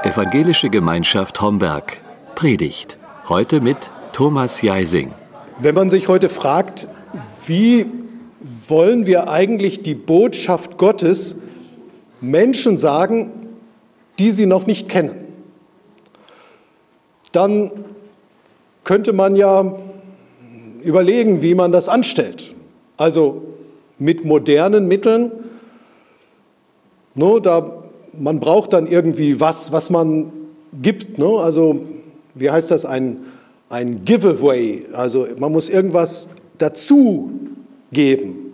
Evangelische Gemeinschaft Homberg. Predigt. Heute mit Thomas Jeising. Wenn man sich heute fragt, wie wollen wir eigentlich die Botschaft Gottes Menschen sagen, die sie noch nicht kennen, dann könnte man ja überlegen, wie man das anstellt. Also mit modernen Mitteln. Man braucht dann irgendwie was man gibt. Also wie heißt das? Ein Giveaway. Also man muss irgendwas dazu geben.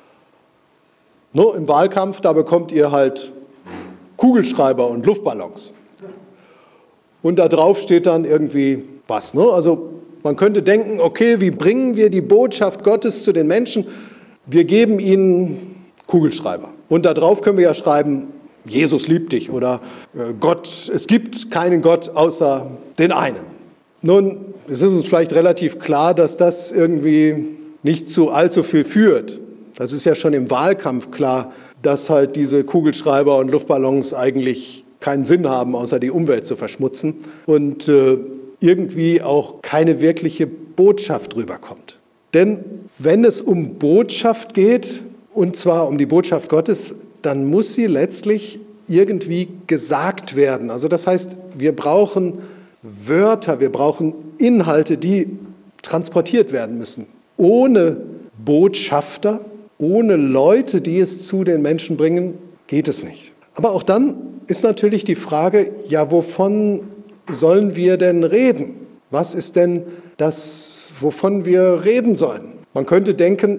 Im Wahlkampf, da bekommt ihr halt Kugelschreiber und Luftballons. Und da drauf steht dann irgendwie was. Also man könnte denken, okay, wie bringen wir die Botschaft Gottes zu den Menschen? Wir geben ihnen Kugelschreiber. Und da drauf können wir ja schreiben, Jesus liebt dich oder Gott, es gibt keinen Gott außer den einen. Nun, es ist uns vielleicht relativ klar, dass das irgendwie nicht zu allzu viel führt. Das ist ja schon im Wahlkampf klar, dass halt diese Kugelschreiber und Luftballons eigentlich keinen Sinn haben, außer die Umwelt zu verschmutzen und irgendwie auch keine wirkliche Botschaft rüberkommt. Denn wenn es um Botschaft geht, und zwar um die Botschaft Gottes, dann muss sie letztlich irgendwie gesagt werden. Also das heißt, wir brauchen Wörter, wir brauchen Inhalte, die transportiert werden müssen. Ohne Botschafter, ohne Leute, die es zu den Menschen bringen, geht es nicht. Aber auch dann ist natürlich die Frage, ja, wovon sollen wir denn reden? Was ist denn das, wovon wir reden sollen? Man könnte denken,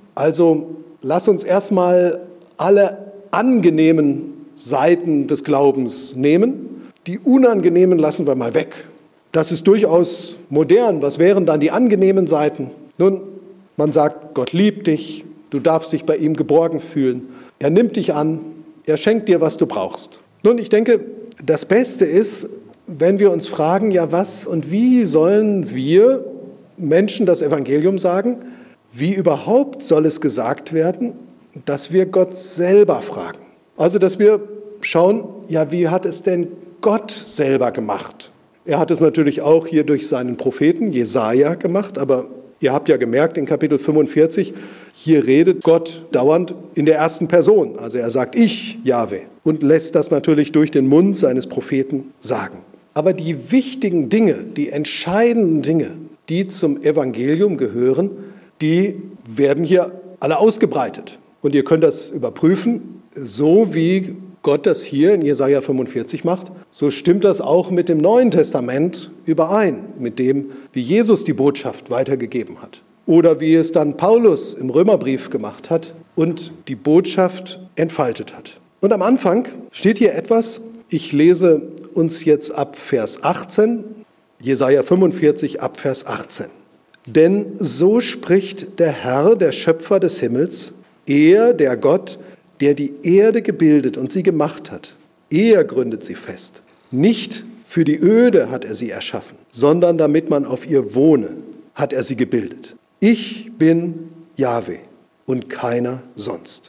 also lass uns erstmal alle angenehmen Seiten des Glaubens nehmen. Die unangenehmen lassen wir mal weg. Das ist durchaus modern. Was wären dann die angenehmen Seiten? Nun, man sagt, Gott liebt dich, du darfst dich bei ihm geborgen fühlen. Er nimmt dich an, er schenkt dir, was du brauchst. Nun, ich denke, das Beste ist, wenn wir uns fragen, ja, was und wie sollen wir Menschen das Evangelium sagen? Wie überhaupt soll es gesagt werden, dass wir Gott selber fragen? Also, dass wir schauen, ja, wie hat es denn Gott selber gemacht? Er hat es natürlich auch hier durch seinen Propheten Jesaja gemacht, aber ihr habt ja gemerkt, in Kapitel 45, hier redet Gott dauernd in der ersten Person. Also er sagt, ich, Jahwe, und lässt das natürlich durch den Mund seines Propheten sagen. Aber die wichtigen Dinge, die entscheidenden Dinge, die zum Evangelium gehören, die werden hier alle ausgebreitet. Und ihr könnt das überprüfen, so wie Gott das hier in Jesaja 45 macht, so stimmt das auch mit dem Neuen Testament überein, mit dem, wie Jesus die Botschaft weitergegeben hat. Oder wie es dann Paulus im Römerbrief gemacht hat und die Botschaft entfaltet hat. Und am Anfang steht hier etwas, ich lese uns jetzt ab Vers 18, Jesaja 45 ab Vers 18. Denn so spricht der Herr, der Schöpfer des Himmels, er, der Gott, der die Erde gebildet und sie gemacht hat. Er gründet sie fest. Nicht für die Öde hat er sie erschaffen, sondern damit man auf ihr wohne, hat er sie gebildet. Ich bin Jahwe und keiner sonst.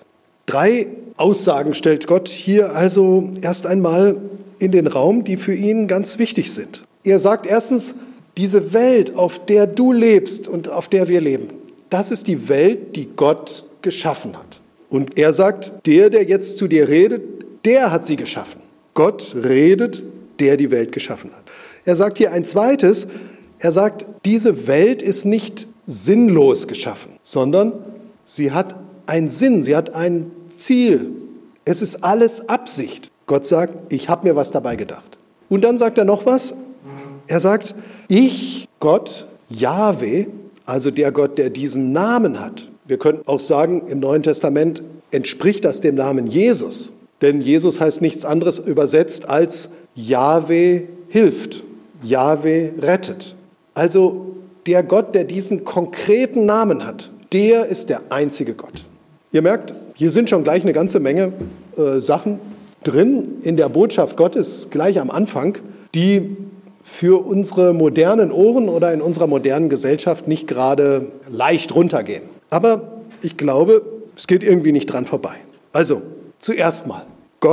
3 Aussagen stellt Gott hier also erst einmal in den Raum, die für ihn ganz wichtig sind. Er sagt erstens, diese Welt, auf der du lebst und auf der wir leben, das ist die Welt, die Gott geschaffen hat. Und er sagt, der jetzt zu dir redet, der hat sie geschaffen. Gott redet, der die Welt geschaffen hat. Er sagt hier ein zweites, er sagt, diese Welt ist nicht sinnlos geschaffen, sondern sie hat einen Sinn, sie hat ein Ziel. Es ist alles Absicht. Gott sagt, ich habe mir was dabei gedacht. Und dann sagt er noch was. Er sagt, ich, Gott, Jahwe, also der Gott, der diesen Namen hat. Wir können auch sagen, im Neuen Testament entspricht das dem Namen Jesus. Denn Jesus heißt nichts anderes übersetzt als Jahwe hilft, Jahwe rettet. Also der Gott, der diesen konkreten Namen hat, der ist der einzige Gott. Ihr merkt, hier sind schon gleich eine ganze Menge Sachen drin in der Botschaft Gottes, gleich am Anfang, die für unsere modernen Ohren oder in unserer modernen Gesellschaft nicht gerade leicht runtergehen. Aber ich glaube, es geht irgendwie nicht dran vorbei. Also, zuerst mal, Gott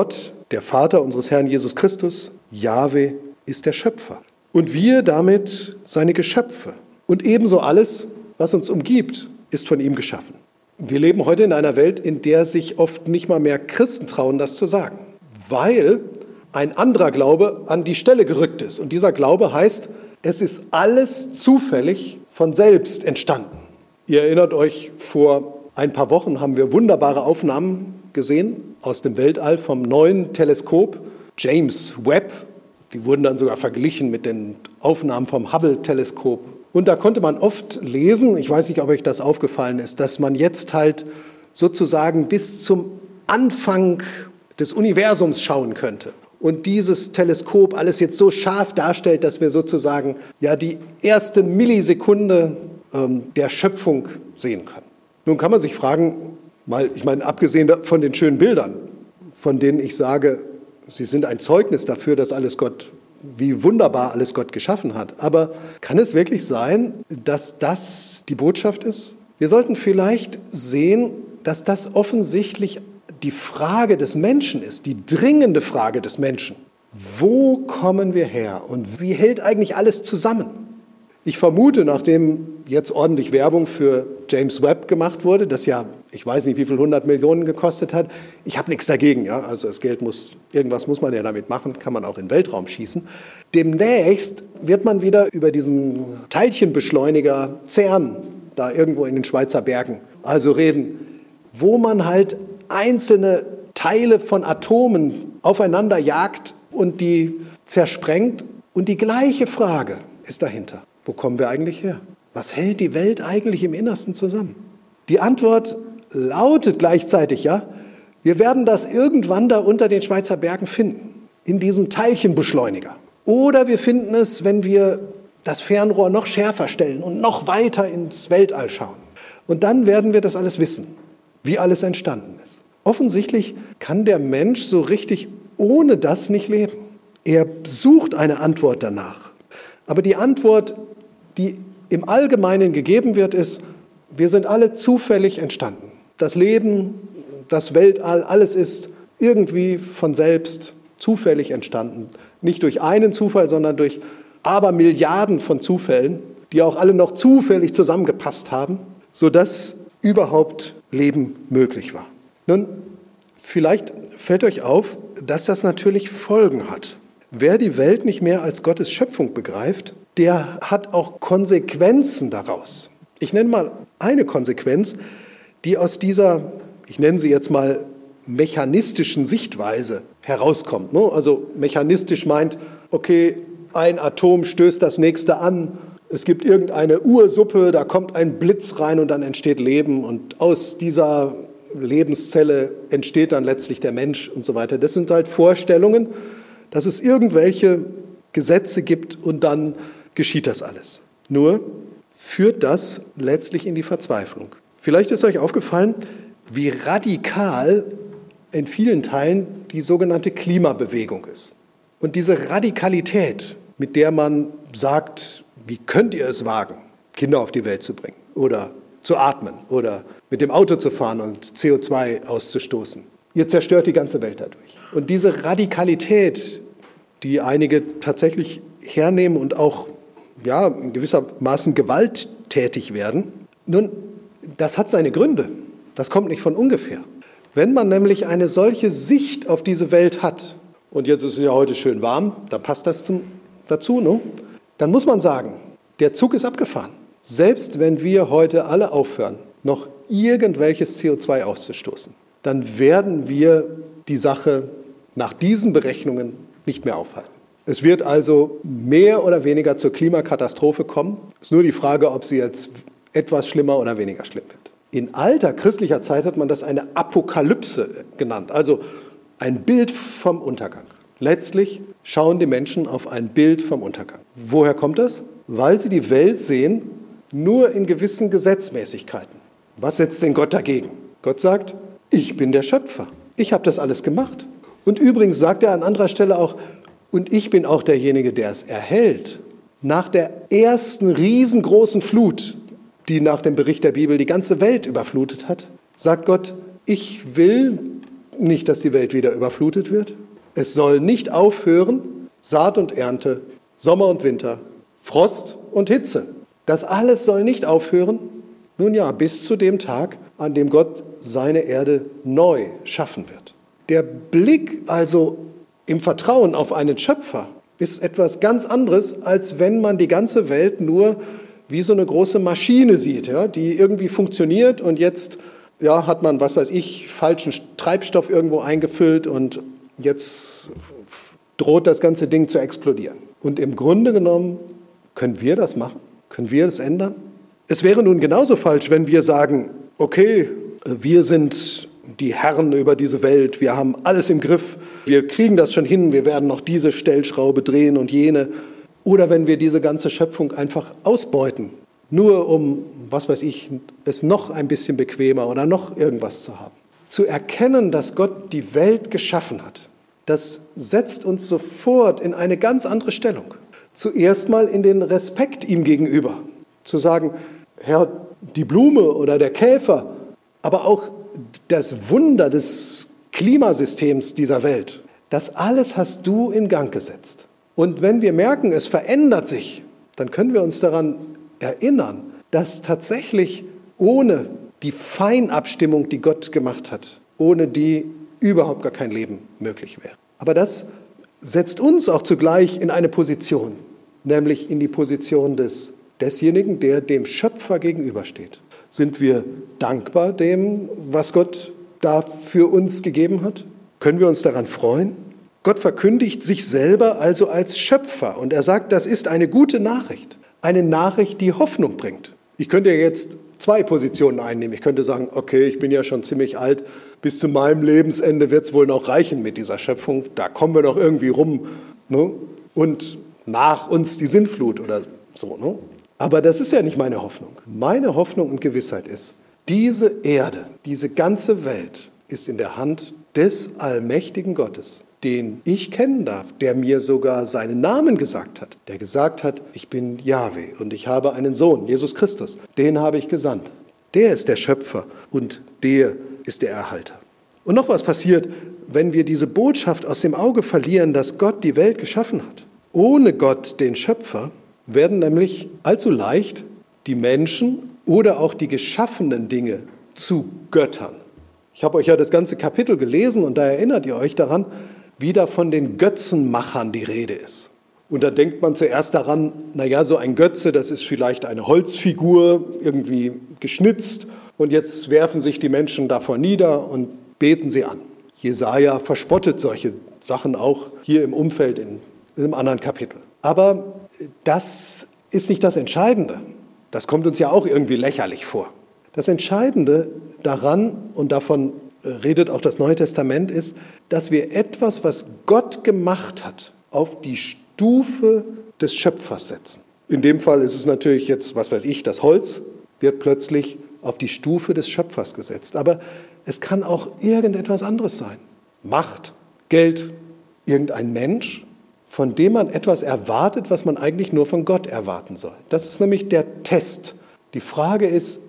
der Vater unseres Herrn Jesus Christus, Jahwe, ist der Schöpfer. Und wir damit seine Geschöpfe. Und ebenso alles, was uns umgibt, ist von ihm geschaffen. Wir leben heute in einer Welt, in der sich oft nicht mal mehr Christen trauen, das zu sagen, weil ein anderer Glaube an die Stelle gerückt ist. Und dieser Glaube heißt, es ist alles zufällig von selbst entstanden. Ihr erinnert euch, vor ein paar Wochen haben wir wunderbare Aufnahmen gesehen aus dem Weltall vom neuen Teleskop James Webb. Die wurden dann sogar verglichen mit den Aufnahmen vom Hubble-Teleskop. Und da konnte man oft lesen, ich weiß nicht, ob euch das aufgefallen ist, dass man jetzt halt sozusagen bis zum Anfang des Universums schauen könnte. Und dieses Teleskop alles jetzt so scharf darstellt, dass wir sozusagen ja die erste Millisekunde der Schöpfung sehen können. Nun kann man sich fragen, ich meine, abgesehen von den schönen Bildern, von denen ich sage, sie sind ein Zeugnis dafür, dass alles Gott, wie wunderbar alles Gott geschaffen hat. Aber kann es wirklich sein, dass das die Botschaft ist? Wir sollten vielleicht sehen, dass das offensichtlich die Frage des Menschen ist, die dringende Frage des Menschen. Wo kommen wir her und wie hält eigentlich alles zusammen? Ich vermute, nachdem jetzt ordentlich Werbung für James Webb gemacht wurde, das ja, ich weiß nicht, wie viel 100 Millionen gekostet hat, ich habe nichts dagegen, ja, also das Geld irgendwas muss man ja damit machen, kann man auch in den Weltraum schießen. Demnächst wird man wieder über diesen Teilchenbeschleuniger CERN, da irgendwo in den Schweizer Bergen, also reden, wo man halt einzelne Teile von Atomen aufeinander jagt und die zersprengt. Und die gleiche Frage ist dahinter. Wo kommen wir eigentlich her? Was hält die Welt eigentlich im Innersten zusammen? Die Antwort lautet gleichzeitig, ja, wir werden das irgendwann da unter den Schweizer Bergen finden, in diesem Teilchenbeschleuniger. Oder wir finden es, wenn wir das Fernrohr noch schärfer stellen und noch weiter ins Weltall schauen. Und dann werden wir das alles wissen, wie alles entstanden ist. Offensichtlich kann der Mensch so richtig ohne das nicht leben. Er sucht eine Antwort danach. Aber die Antwort, die im Allgemeinen gegeben wird, ist, wir sind alle zufällig entstanden. Das Leben, das Weltall, alles ist irgendwie von selbst zufällig entstanden. Nicht durch einen Zufall, sondern durch Abermilliarden von Zufällen, die auch alle noch zufällig zusammengepasst haben, sodass überhaupt Leben möglich war. Nun, vielleicht fällt euch auf, dass das natürlich Folgen hat. Wer die Welt nicht mehr als Gottes Schöpfung begreift, der hat auch Konsequenzen daraus. Ich nenne mal eine Konsequenz, die aus dieser, ich nenne sie jetzt mal mechanistischen Sichtweise herauskommt. Also mechanistisch meint, okay, ein Atom stößt das nächste an, es gibt irgendeine Ursuppe, da kommt ein Blitz rein und dann entsteht Leben und aus dieser Lebenszelle entsteht dann letztlich der Mensch und so weiter. Das sind halt Vorstellungen, dass es irgendwelche Gesetze gibt und dann geschieht das alles. Nur führt das letztlich in die Verzweiflung. Vielleicht ist euch aufgefallen, wie radikal in vielen Teilen die sogenannte Klimabewegung ist. Und diese Radikalität, mit der man sagt, wie könnt ihr es wagen, Kinder auf die Welt zu bringen oder zu atmen oder mit dem Auto zu fahren und CO2 auszustoßen. Ihr zerstört die ganze Welt dadurch. Und diese Radikalität, die einige tatsächlich hernehmen und auch ja, in gewissermaßen gewalttätig werden, nun, das hat seine Gründe. Das kommt nicht von ungefähr. Wenn man nämlich eine solche Sicht auf diese Welt hat, und jetzt ist es ja heute schön warm, da passt das dazu, ne? Dann muss man sagen, der Zug ist abgefahren. Selbst wenn wir heute alle aufhören, noch irgendwelches CO2 auszustoßen, dann werden wir die Sache nach diesen Berechnungen nicht mehr aufhalten. Es wird also mehr oder weniger zur Klimakatastrophe kommen. Es ist nur die Frage, ob sie jetzt etwas schlimmer oder weniger schlimm wird. In alter christlicher Zeit hat man das eine Apokalypse genannt, also ein Bild vom Untergang. Letztlich schauen die Menschen auf ein Bild vom Untergang. Woher kommt das? Weil sie die Welt sehen, nur in gewissen Gesetzmäßigkeiten. Was setzt denn Gott dagegen? Gott sagt, ich bin der Schöpfer. Ich habe das alles gemacht. Und übrigens sagt er an anderer Stelle auch, und ich bin auch derjenige, der es erhält. Nach der ersten riesengroßen Flut, die nach dem Bericht der Bibel die ganze Welt überflutet hat, sagt Gott, ich will nicht, dass die Welt wieder überflutet wird. Es soll nicht aufhören, Saat und Ernte, Sommer und Winter, Frost und Hitze. Das alles soll nicht aufhören, nun ja, bis zu dem Tag, an dem Gott seine Erde neu schaffen wird. Der Blick also im Vertrauen auf einen Schöpfer ist etwas ganz anderes, als wenn man die ganze Welt nur wie so eine große Maschine sieht, ja, die irgendwie funktioniert und jetzt hat man, falschen Treibstoff irgendwo eingefüllt und jetzt droht das ganze Ding zu explodieren. Und im Grunde genommen können wir das machen? Können wir das ändern? Es wäre nun genauso falsch, wenn wir sagen, okay, wir sind die Herren über diese Welt, wir haben alles im Griff, wir kriegen das schon hin, wir werden noch diese Stellschraube drehen und jene. Oder wenn wir diese ganze Schöpfung einfach ausbeuten, nur um, es noch ein bisschen bequemer oder noch irgendwas zu haben. Zu erkennen, dass Gott die Welt geschaffen hat, das setzt uns sofort in eine ganz andere Stellung. Zuerst mal in den Respekt ihm gegenüber. Zu sagen, Herr, die Blume oder der Käfer, aber auch das Wunder des Klimasystems dieser Welt, das alles hast du in Gang gesetzt. Und wenn wir merken, es verändert sich, dann können wir uns daran erinnern, dass tatsächlich ohne die Feinabstimmung, die Gott gemacht hat, ohne die überhaupt gar kein Leben möglich wäre. Aber das setzt uns auch zugleich in eine Position, nämlich in die Position desjenigen, der dem Schöpfer gegenübersteht. Sind wir dankbar dem, was Gott da für uns gegeben hat? Können wir uns daran freuen? Gott verkündigt sich selber also als Schöpfer und er sagt, das ist eine gute Nachricht. Eine Nachricht, die Hoffnung bringt. Ich könnte jetzt zwei Positionen einnehmen. Ich könnte sagen, okay, ich bin ja schon ziemlich alt, bis zu meinem Lebensende wird es wohl noch reichen mit dieser Schöpfung. Da kommen wir doch irgendwie rum. Ne? Und nach uns die Sintflut oder so. Ne? Aber das ist ja nicht meine Hoffnung. Meine Hoffnung und Gewissheit ist, diese Erde, diese ganze Welt ist in der Hand des allmächtigen Gottes, den ich kennen darf, der mir sogar seinen Namen gesagt hat, der gesagt hat, ich bin Jahwe und ich habe einen Sohn, Jesus Christus, den habe ich gesandt. Der ist der Schöpfer und der ist der Erhalter. Und noch was passiert, wenn wir diese Botschaft aus dem Auge verlieren, dass Gott die Welt geschaffen hat. Ohne Gott, den Schöpfer, werden nämlich allzu leicht die Menschen oder auch die geschaffenen Dinge zu Göttern. Ich habe euch ja das ganze Kapitel gelesen und da erinnert ihr euch daran, wie da von den Götzenmachern die Rede ist. Und da denkt man zuerst daran, so ein Götze, das ist vielleicht eine Holzfigur, irgendwie geschnitzt und jetzt werfen sich die Menschen davor nieder und beten sie an. Jesaja verspottet solche Sachen auch hier im Umfeld in einem anderen Kapitel. Aber das ist nicht das Entscheidende. Das kommt uns ja auch irgendwie lächerlich vor. Das Entscheidende daran, und davon redet auch das Neue Testament, ist, dass wir etwas, was Gott gemacht hat, auf die Stufe des Schöpfers setzen. In dem Fall ist es natürlich jetzt, das Holz wird plötzlich auf die Stufe des Schöpfers gesetzt. Aber es kann auch irgendetwas anderes sein. Macht, Geld, irgendein Mensch, von dem man etwas erwartet, was man eigentlich nur von Gott erwarten soll. Das ist nämlich der Test. Die Frage ist,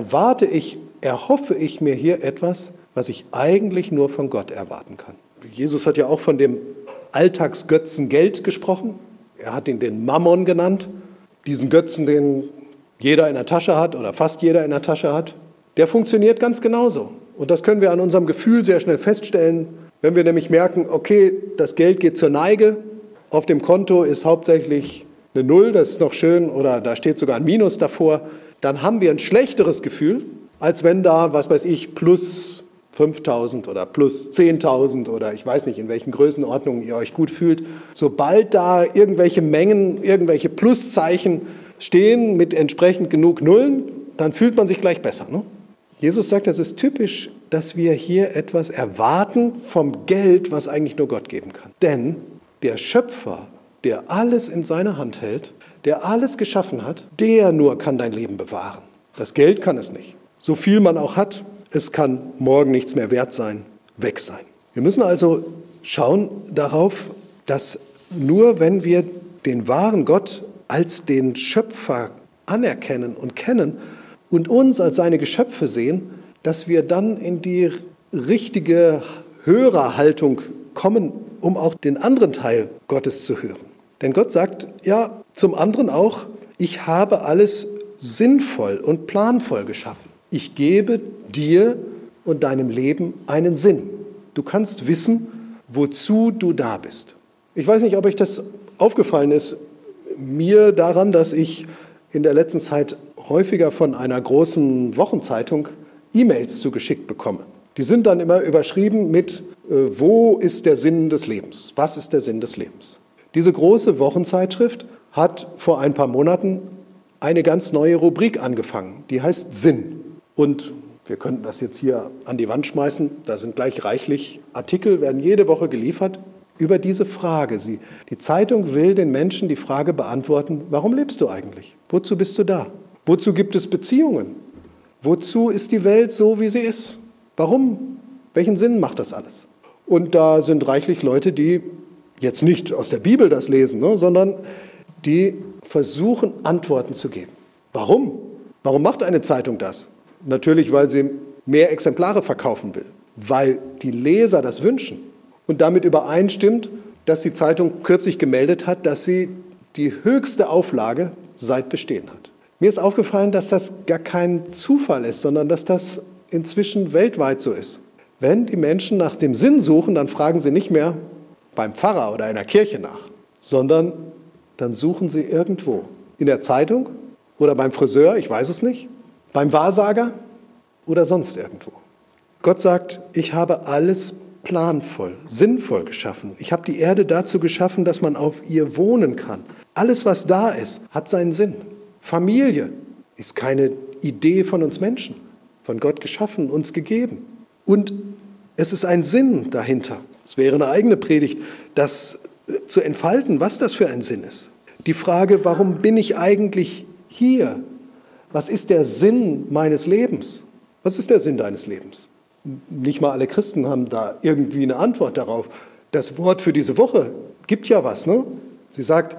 erhoffe ich mir hier etwas, was ich eigentlich nur von Gott erwarten kann? Jesus hat ja auch von dem Alltagsgötzen Geld gesprochen. Er hat ihn den Mammon genannt. Diesen Götzen, den jeder in der Tasche hat oder fast jeder in der Tasche hat, der funktioniert ganz genauso. Und das können wir an unserem Gefühl sehr schnell feststellen, wenn wir nämlich merken, okay, das Geld geht zur Neige, auf dem Konto ist hauptsächlich eine Null, das ist noch schön, oder da steht sogar ein Minus davor, dann haben wir ein schlechteres Gefühl, als wenn da, plus 5.000 oder plus 10.000 oder ich weiß nicht, in welchen Größenordnungen ihr euch gut fühlt. Sobald da irgendwelche Mengen, irgendwelche Pluszeichen stehen mit entsprechend genug Nullen, dann fühlt man sich gleich besser. Ne? Jesus sagt, das ist typisch, dass wir hier etwas erwarten vom Geld, was eigentlich nur Gott geben kann. Denn der Schöpfer, der alles in seiner Hand hält, der alles geschaffen hat, der nur kann dein Leben bewahren. Das Geld kann es nicht. So viel man auch hat, es kann morgen nichts mehr wert sein, weg sein. Wir müssen also schauen darauf, dass nur wenn wir den wahren Gott als den Schöpfer anerkennen und kennen und uns als seine Geschöpfe sehen, dass wir dann in die richtige Hörerhaltung kommen um auch den anderen Teil Gottes zu hören. Denn Gott sagt ja zum anderen auch, ich habe alles sinnvoll und planvoll geschaffen. Ich gebe dir und deinem Leben einen Sinn. Du kannst wissen, wozu du da bist. Ich weiß nicht, ob euch das aufgefallen ist, mir daran, dass ich in der letzten Zeit häufiger von einer großen Wochenzeitung E-Mails zugeschickt bekomme. Die sind dann immer überschrieben mit, wo ist der Sinn des Lebens? Was ist der Sinn des Lebens? Diese große Wochenzeitschrift hat vor ein paar Monaten eine ganz neue Rubrik angefangen, die heißt Sinn. Und wir könnten das jetzt hier an die Wand schmeißen, da sind gleich reichlich Artikel, werden jede Woche geliefert über diese Frage. Die Zeitung will den Menschen die Frage beantworten, warum lebst du eigentlich? Wozu bist du da? Wozu gibt es Beziehungen? Wozu ist die Welt so, wie sie ist? Warum? Welchen Sinn macht das alles? Und da sind reichlich Leute, die jetzt nicht aus der Bibel das lesen, sondern die versuchen, Antworten zu geben. Warum? Warum macht eine Zeitung das? Natürlich, weil sie mehr Exemplare verkaufen will, weil die Leser das wünschen und damit übereinstimmt, dass die Zeitung kürzlich gemeldet hat, dass sie die höchste Auflage seit Bestehen hat. Mir ist aufgefallen, dass das gar kein Zufall ist, sondern dass das inzwischen weltweit so ist. Wenn die Menschen nach dem Sinn suchen, dann fragen sie nicht mehr beim Pfarrer oder in der Kirche nach, sondern dann suchen sie irgendwo. In der Zeitung oder beim Friseur, ich weiß es nicht, beim Wahrsager oder sonst irgendwo. Gott sagt, ich habe alles planvoll, sinnvoll geschaffen. Ich habe die Erde dazu geschaffen, dass man auf ihr wohnen kann. Alles, was da ist, hat seinen Sinn. Familie ist keine Idee von uns Menschen, von Gott geschaffen, uns gegeben. Und es ist ein Sinn dahinter. Es wäre eine eigene Predigt, das zu entfalten, was das für ein Sinn ist. Die Frage, warum bin ich eigentlich hier? Was ist der Sinn meines Lebens? Was ist der Sinn deines Lebens? Nicht mal alle Christen haben da irgendwie eine Antwort darauf. Das Wort für diese Woche gibt ja was, ne? Sie sagt,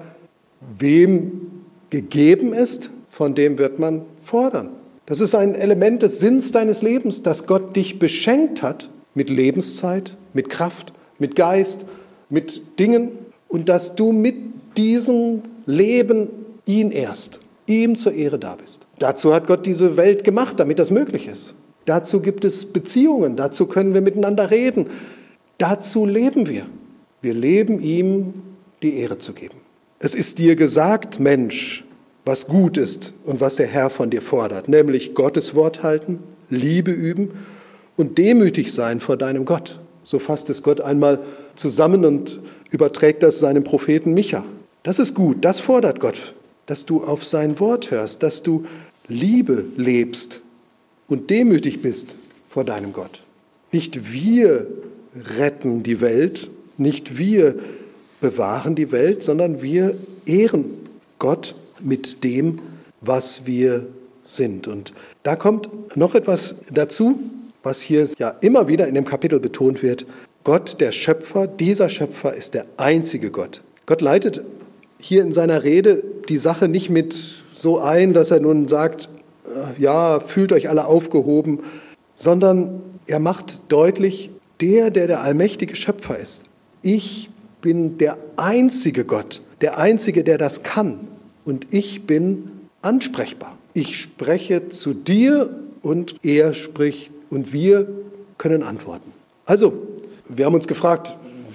wem gegeben ist, von dem wird man fordern. Das ist ein Element des Sinns deines Lebens, dass Gott dich beschenkt hat mit Lebenszeit, mit Kraft, mit Geist, mit Dingen und dass du mit diesem Leben ihn ehrst, ihm zur Ehre da bist. Dazu hat Gott diese Welt gemacht, damit das möglich ist. Dazu gibt es Beziehungen, dazu können wir miteinander reden. Dazu leben wir. Wir leben ihm die Ehre zu geben. Es ist dir gesagt, Mensch, was gut ist und was der Herr von dir fordert, nämlich Gottes Wort halten, Liebe üben und demütig sein vor deinem Gott. So fasst es Gott einmal zusammen und überträgt das seinem Propheten Micha. Das ist gut, das fordert Gott, dass du auf sein Wort hörst, dass du Liebe lebst und demütig bist vor deinem Gott. Nicht wir retten die Welt, nicht wir bewahren die Welt, sondern wir ehren Gott mit dem, was wir sind. Und da kommt noch etwas dazu, was hier ja immer wieder in dem Kapitel betont wird. Gott, der Schöpfer, dieser Schöpfer ist der einzige Gott. Gott leitet hier in seiner Rede die Sache nicht mit so ein, dass er nun sagt, ja, fühlt euch alle aufgehoben, sondern er macht deutlich, der allmächtige Schöpfer ist. Ich bin der einzige Gott, der einzige, der das kann. Und ich bin ansprechbar. Ich spreche zu dir und er spricht und wir können antworten. Also, wir haben uns gefragt,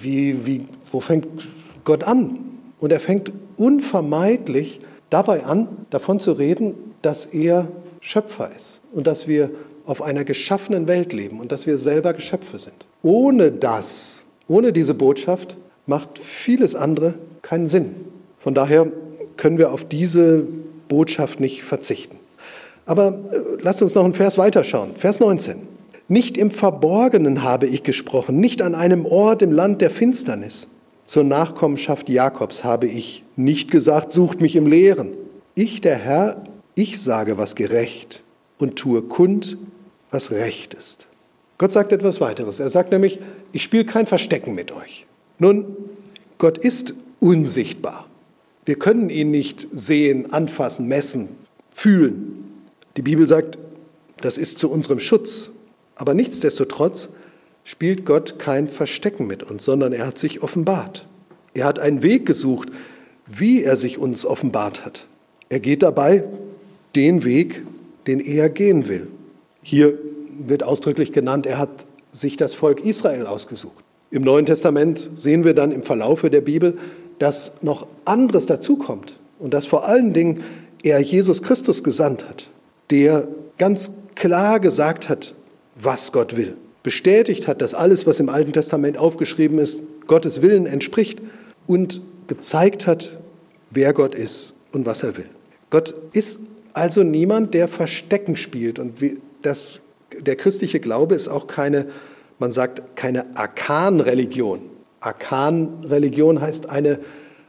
wo fängt Gott an? Und er fängt unvermeidlich dabei an, davon zu reden, dass er Schöpfer ist und dass wir auf einer geschaffenen Welt leben und dass wir selber Geschöpfe sind. Ohne diese Botschaft macht vieles andere keinen Sinn. Von daher können wir auf diese Botschaft nicht verzichten. Aber lasst uns noch einen Vers weiterschauen. Vers 19. Nicht im Verborgenen habe ich gesprochen, nicht an einem Ort im Land der Finsternis. Zur Nachkommenschaft Jakobs habe ich nicht gesagt, sucht mich im Leeren. Ich, der Herr, ich sage, was gerecht und tue kund, was recht ist. Gott sagt etwas weiteres. Er sagt nämlich, ich spiele kein Verstecken mit euch. Nun, Gott ist unsichtbar. Wir können ihn nicht sehen, anfassen, messen, fühlen. Die Bibel sagt, das ist zu unserem Schutz. Aber nichtsdestotrotz spielt Gott kein Verstecken mit uns, sondern er hat sich offenbart. Er hat einen Weg gesucht, wie er sich uns offenbart hat. Er geht dabei den Weg, den er gehen will. Hier wird ausdrücklich genannt, er hat sich das Volk Israel ausgesucht. Im Neuen Testament sehen wir dann im Verlaufe der Bibel, dass noch anderes dazukommt und dass vor allen Dingen er Jesus Christus gesandt hat, der ganz klar gesagt hat, was Gott will. Bestätigt hat, dass alles, was im Alten Testament aufgeschrieben ist, Gottes Willen entspricht und gezeigt hat, wer Gott ist und was er will. Gott ist also niemand, der Verstecken spielt. Und der christliche Glaube ist auch keine, man sagt, keine Arkan-Religion. Arkan-Religion heißt eine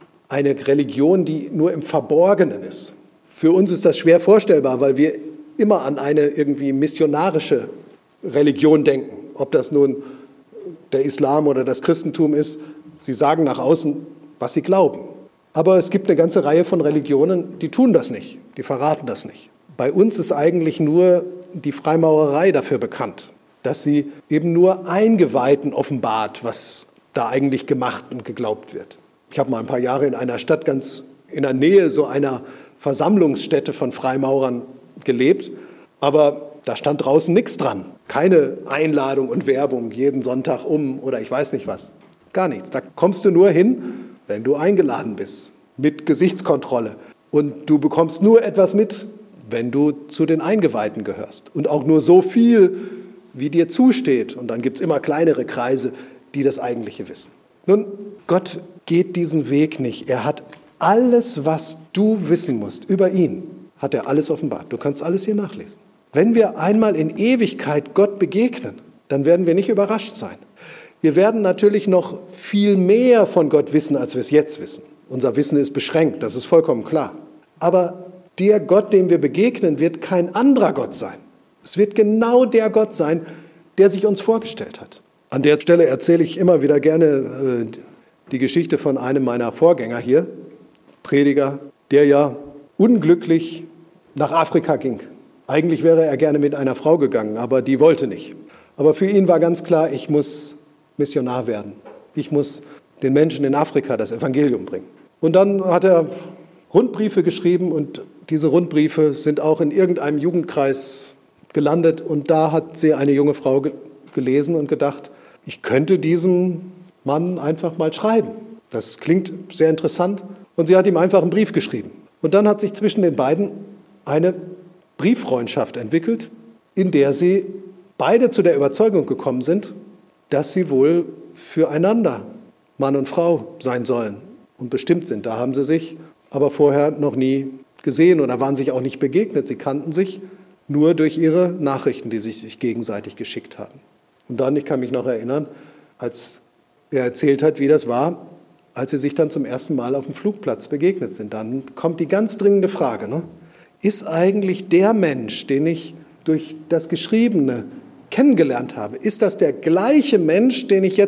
Religion, die nur im Verborgenen ist. Für uns ist das schwer vorstellbar, weil wir immer an eine irgendwie missionarische Religion denken. Ob das nun der Islam oder das Christentum ist, sie sagen nach außen, was sie glauben. Aber es gibt eine ganze Reihe von Religionen, die tun das nicht, die verraten das nicht. Bei uns ist eigentlich nur die Freimaurerei dafür bekannt, dass sie eben nur Eingeweihten offenbart, was da eigentlich gemacht und geglaubt wird. Ich habe mal ein paar Jahre in einer Stadt ganz in der Nähe so einer Versammlungsstätte von Freimaurern gelebt, aber da stand draußen nichts dran. Keine Einladung und Werbung jeden Sonntag oder ich weiß nicht was. Gar nichts. Da kommst du nur hin, wenn du eingeladen bist, mit Gesichtskontrolle. Und du bekommst nur etwas mit, wenn du zu den Eingeweihten gehörst. Und auch nur so viel, wie dir zusteht. Und dann gibt es immer kleinere Kreise, die das Eigentliche wissen. Nun, Gott geht diesen Weg nicht. Er hat alles, was du wissen musst über ihn, hat er alles offenbart. Du kannst alles hier nachlesen. Wenn wir einmal in Ewigkeit Gott begegnen, dann werden wir nicht überrascht sein. Wir werden natürlich noch viel mehr von Gott wissen, als wir es jetzt wissen. Unser Wissen ist beschränkt, das ist vollkommen klar. Aber der Gott, dem wir begegnen, wird kein anderer Gott sein. Es wird genau der Gott sein, der sich uns vorgestellt hat. An der Stelle erzähle ich immer wieder gerne die Geschichte von einem meiner Vorgänger hier, Prediger, der ja unglücklich nach Afrika ging. Eigentlich wäre er gerne mit einer Frau gegangen, aber die wollte nicht. Aber für ihn war ganz klar, ich muss Missionar werden. Ich muss den Menschen in Afrika das Evangelium bringen. Und dann hat er Rundbriefe geschrieben und diese Rundbriefe sind auch in irgendeinem Jugendkreis gelandet. Und da hat sie eine junge Frau gelesen und gedacht, ich könnte diesem Mann einfach mal schreiben. Das klingt sehr interessant. Und sie hat ihm einfach einen Brief geschrieben. Und dann hat sich zwischen den beiden eine Brieffreundschaft entwickelt, in der sie beide zu der Überzeugung gekommen sind, dass sie wohl füreinander Mann und Frau sein sollen und bestimmt sind. Da haben sie sich aber vorher noch nie gesehen oder waren sich auch nicht begegnet. Sie kannten sich nur durch ihre Nachrichten, die sie sich gegenseitig geschickt haben. Und dann, ich kann mich noch erinnern, als er erzählt hat, wie das war, als sie sich dann zum ersten Mal auf dem Flugplatz begegnet sind. Dann kommt die ganz dringende Frage, ne? Ist eigentlich der Mensch, den ich durch das Geschriebene kennengelernt habe, ist das der gleiche Mensch, dem ich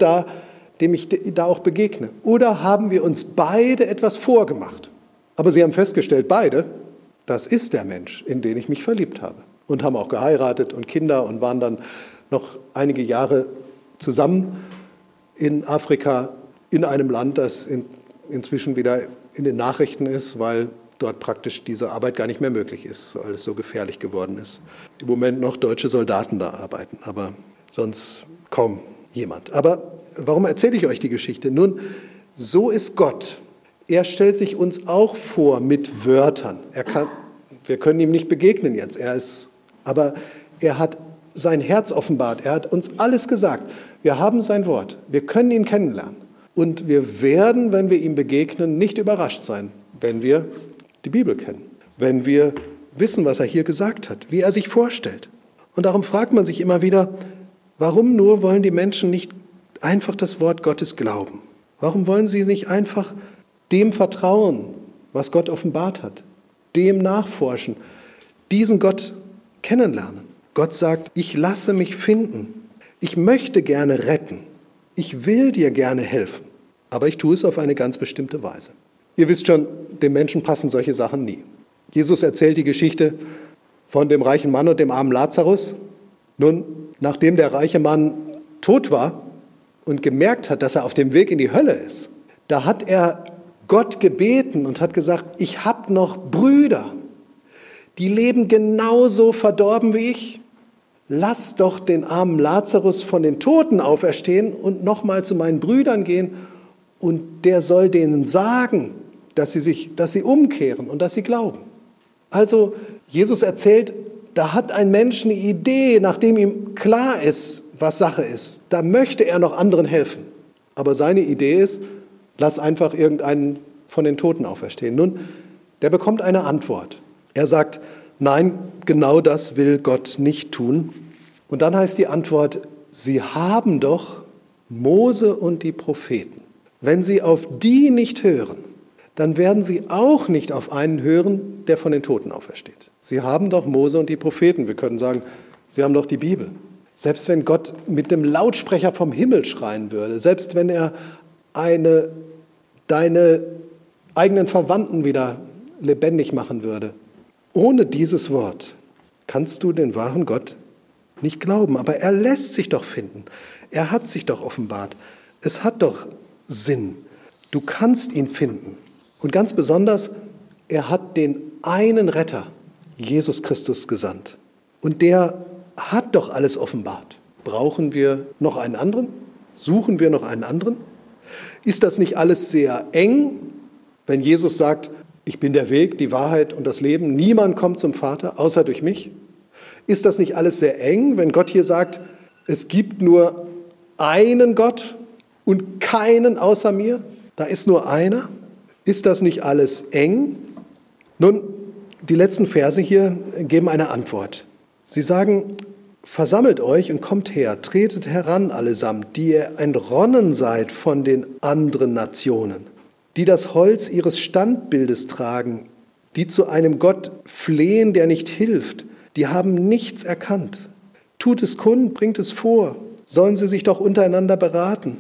da auch begegne? Oder haben wir uns beide etwas vorgemacht? Aber sie haben festgestellt, beide, das ist der Mensch, in den ich mich verliebt habe. Und haben auch geheiratet und Kinder und waren dann noch einige Jahre zusammen in Afrika, in einem Land, das inzwischen wieder in den Nachrichten ist, weil dort praktisch diese Arbeit gar nicht mehr möglich ist, weil es so gefährlich geworden ist. Im Moment noch deutsche Soldaten da arbeiten, aber sonst kaum jemand. Aber warum erzähle ich euch die Geschichte? Nun, so ist Gott. Er stellt sich uns auch vor mit Wörtern. Wir können ihm nicht begegnen jetzt, aber er hat sein Herz offenbart. Er hat uns alles gesagt. Wir haben sein Wort. Wir können ihn kennenlernen. Und wir werden, wenn wir ihm begegnen, nicht überrascht sein, wenn wir die Bibel kennen, wenn wir wissen, was er hier gesagt hat, wie er sich vorstellt. Und darum fragt man sich immer wieder, warum nur wollen die Menschen nicht einfach das Wort Gottes glauben? Warum wollen sie nicht einfach dem vertrauen, was Gott offenbart hat, dem nachforschen, diesen Gott kennenlernen? Gott sagt, ich lasse mich finden, ich möchte gerne retten, ich will dir gerne helfen, aber ich tue es auf eine ganz bestimmte Weise. Ihr wisst schon, dem Menschen passen solche Sachen nie. Jesus erzählt die Geschichte von dem reichen Mann und dem armen Lazarus. Nun, nachdem der reiche Mann tot war und gemerkt hat, dass er auf dem Weg in die Hölle ist, da hat er Gott gebeten und hat gesagt, ich habe noch Brüder, die leben genauso verdorben wie ich. Lass doch den armen Lazarus von den Toten auferstehen und nochmal zu meinen Brüdern gehen und der soll denen sagen, dass sie umkehren und dass sie glauben. Also Jesus erzählt, da hat ein Mensch eine Idee, nachdem ihm klar ist, was Sache ist. Da möchte er noch anderen helfen. Aber seine Idee ist, lass einfach irgendeinen von den Toten auferstehen. Nun, der bekommt eine Antwort. Er sagt, nein, genau das will Gott nicht tun. Und dann heißt die Antwort, sie haben doch Mose und die Propheten. Wenn sie auf die nicht hören, dann werden sie auch nicht auf einen hören, der von den Toten aufersteht. Sie haben doch Mose und die Propheten. Wir können sagen, sie haben doch die Bibel. Selbst wenn Gott mit dem Lautsprecher vom Himmel schreien würde, selbst wenn er deine eigenen Verwandten wieder lebendig machen würde, ohne dieses Wort kannst du den wahren Gott nicht glauben. Aber er lässt sich doch finden. Er hat sich doch offenbart. Es hat doch Sinn. Du kannst ihn finden. Und ganz besonders, er hat den einen Retter, Jesus Christus, gesandt. Und der hat doch alles offenbart. Brauchen wir noch einen anderen? Suchen wir noch einen anderen? Ist das nicht alles sehr eng, wenn Jesus sagt, ich bin der Weg, die Wahrheit und das Leben, niemand kommt zum Vater, außer durch mich? Ist das nicht alles sehr eng, wenn Gott hier sagt, es gibt nur einen Gott und keinen außer mir? Da ist nur einer. Ist das nicht alles eng? Nun, die letzten Verse hier geben eine Antwort. Sie sagen, versammelt euch und kommt her, tretet heran allesamt, die ihr entronnen seid von den anderen Nationen, die das Holz ihres Standbildes tragen, die zu einem Gott flehen, der nicht hilft, die haben nichts erkannt. Tut es kund, bringt es vor, sollen sie sich doch untereinander beraten.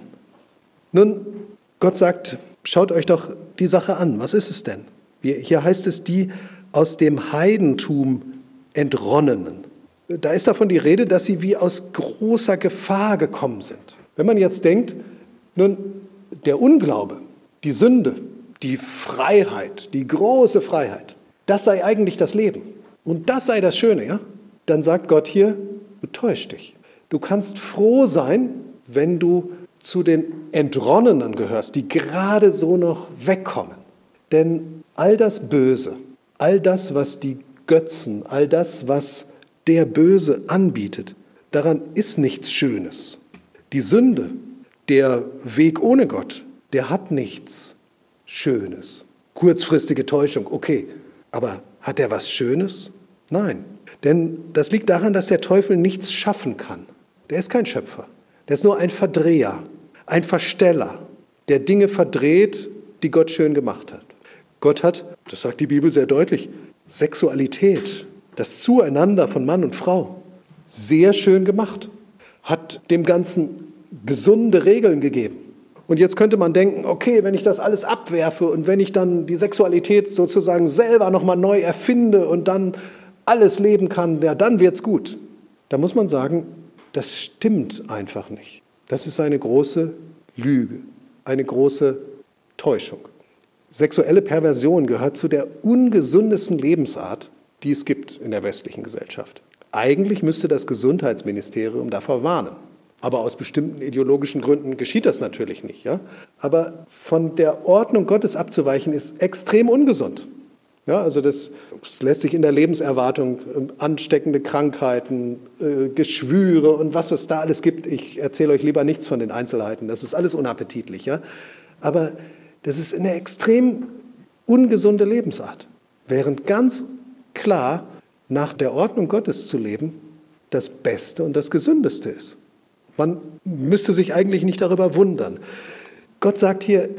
Nun, Gott sagt, schaut euch doch die Sache an. Was ist es denn? Hier heißt es, die aus dem Heidentum Entronnenen. Da ist davon die Rede, dass sie wie aus großer Gefahr gekommen sind. Wenn man jetzt denkt, nun, der Unglaube, die Sünde, die Freiheit, die große Freiheit, das sei eigentlich das Leben. Und das sei das Schöne, ja? Dann sagt Gott hier, du täuschst dich. Du kannst froh sein, wenn du zu den Entronnenen gehörst, die gerade so noch wegkommen. Denn all das Böse, all das, was die Götzen, all das, was der Böse anbietet, daran ist nichts Schönes. Die Sünde, der Weg ohne Gott, der hat nichts Schönes. Kurzfristige Täuschung, okay, aber hat er was Schönes? Nein, denn das liegt daran, dass der Teufel nichts schaffen kann. Der ist kein Schöpfer, der ist nur ein Verdreher, ein Versteller, der Dinge verdreht, die Gott schön gemacht hat. Gott hat, das sagt die Bibel sehr deutlich, Sexualität, das Zueinander von Mann und Frau, sehr schön gemacht, hat dem Ganzen gesunde Regeln gegeben. Und jetzt könnte man denken, okay, wenn ich das alles abwerfe und wenn ich dann die Sexualität sozusagen selber nochmal neu erfinde und dann alles leben kann, ja, dann wird's gut. Da muss man sagen, das stimmt einfach nicht. Das ist eine große Lüge, eine große Täuschung. Sexuelle Perversion gehört zu der ungesundesten Lebensart, die es gibt in der westlichen Gesellschaft. Eigentlich müsste das Gesundheitsministerium davor warnen. Aber aus bestimmten ideologischen Gründen geschieht das natürlich nicht. Ja? Aber von der Ordnung Gottes abzuweichen, ist extrem ungesund. Ja, also das lässt sich in der Lebenserwartung, ansteckende Krankheiten, Geschwüre und was es da alles gibt. Ich erzähle euch lieber nichts von den Einzelheiten, das ist alles unappetitlich. Ja? Aber das ist eine extrem ungesunde Lebensart. Während ganz klar nach der Ordnung Gottes zu leben das Beste und das Gesündeste ist. Man müsste sich eigentlich nicht darüber wundern. Gott sagt hier,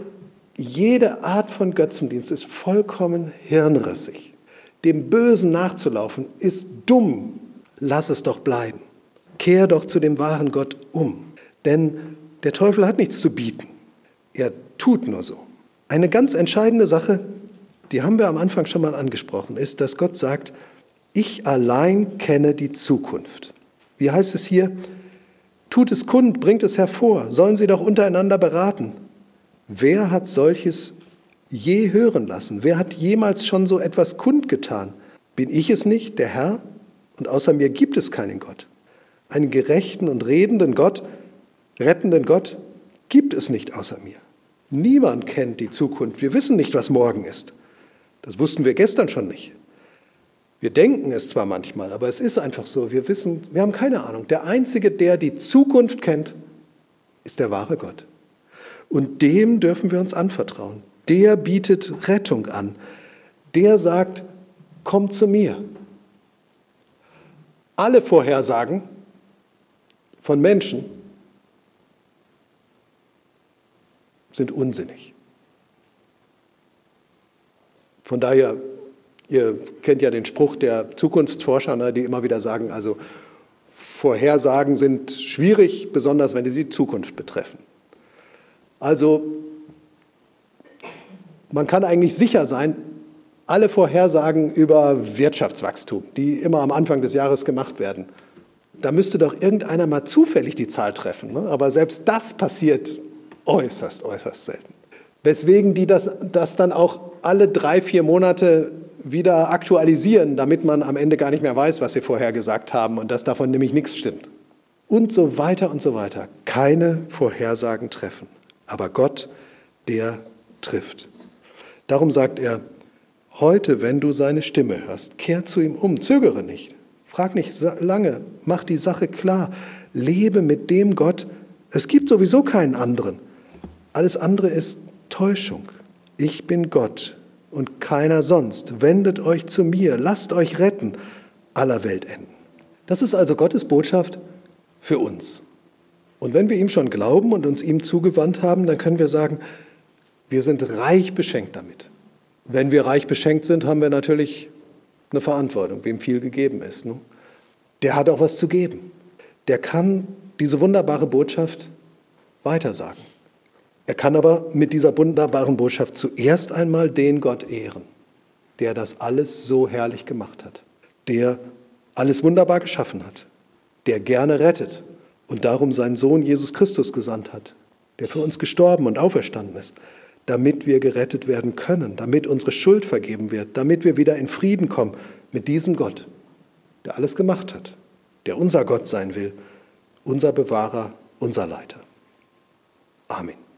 jede Art von Götzendienst ist vollkommen hirnrissig. Dem Bösen nachzulaufen ist dumm. Lass es doch bleiben. Kehr doch zu dem wahren Gott um. Denn der Teufel hat nichts zu bieten. Er tut nur so. Eine ganz entscheidende Sache, die haben wir am Anfang schon mal angesprochen, ist, dass Gott sagt, ich allein kenne die Zukunft. Wie heißt es hier? Tut es kund, bringt es hervor, sollen sie doch untereinander beraten. Wer hat solches je hören lassen? Wer hat jemals schon so etwas kundgetan? Bin ich es nicht, der Herr? Und außer mir gibt es keinen Gott. Einen gerechten und redenden Gott, rettenden Gott gibt es nicht außer mir. Niemand kennt die Zukunft. Wir wissen nicht, was morgen ist. Das wussten wir gestern schon nicht. Wir denken es zwar manchmal, aber es ist einfach so. Wir haben keine Ahnung. Der Einzige, der die Zukunft kennt, ist der wahre Gott. Und dem dürfen wir uns anvertrauen. Der bietet Rettung an. Der sagt, komm zu mir. Alle Vorhersagen von Menschen sind unsinnig. Von daher, ihr kennt ja den Spruch der Zukunftsforscher, die immer wieder sagen, also Vorhersagen sind schwierig, besonders wenn sie die Zukunft betreffen. Also man kann eigentlich sicher sein, alle Vorhersagen über Wirtschaftswachstum, die immer am Anfang des Jahres gemacht werden, da müsste doch irgendeiner mal zufällig die Zahl treffen. Ne? Aber selbst das passiert äußerst, äußerst selten. Weswegen die das dann auch alle 3-4 Monate wieder aktualisieren, damit man am Ende gar nicht mehr weiß, was sie vorher gesagt haben und dass davon nämlich nichts stimmt. Und so weiter und so weiter. Keine Vorhersagen treffen. Aber Gott, der trifft. Darum sagt er, heute, wenn du seine Stimme hörst, kehr zu ihm um, zögere nicht. Frag nicht lange, mach die Sache klar. Lebe mit dem Gott. Es gibt sowieso keinen anderen. Alles andere ist Täuschung. Ich bin Gott und keiner sonst. Wendet euch zu mir, lasst euch retten, aller Welt enden. Das ist also Gottes Botschaft für uns. Und wenn wir ihm schon glauben und uns ihm zugewandt haben, dann können wir sagen, wir sind reich beschenkt damit. Wenn wir reich beschenkt sind, haben wir natürlich eine Verantwortung, wem viel gegeben ist. Ne? Der hat auch was zu geben. Der kann diese wunderbare Botschaft weitersagen. Er kann aber mit dieser wunderbaren Botschaft zuerst einmal den Gott ehren, der das alles so herrlich gemacht hat, der alles wunderbar geschaffen hat, der gerne rettet und darum seinen Sohn Jesus Christus gesandt hat, der für uns gestorben und auferstanden ist, damit wir gerettet werden können, damit unsere Schuld vergeben wird, damit wir wieder in Frieden kommen mit diesem Gott, der alles gemacht hat, der unser Gott sein will, unser Bewahrer, unser Leiter. Amen.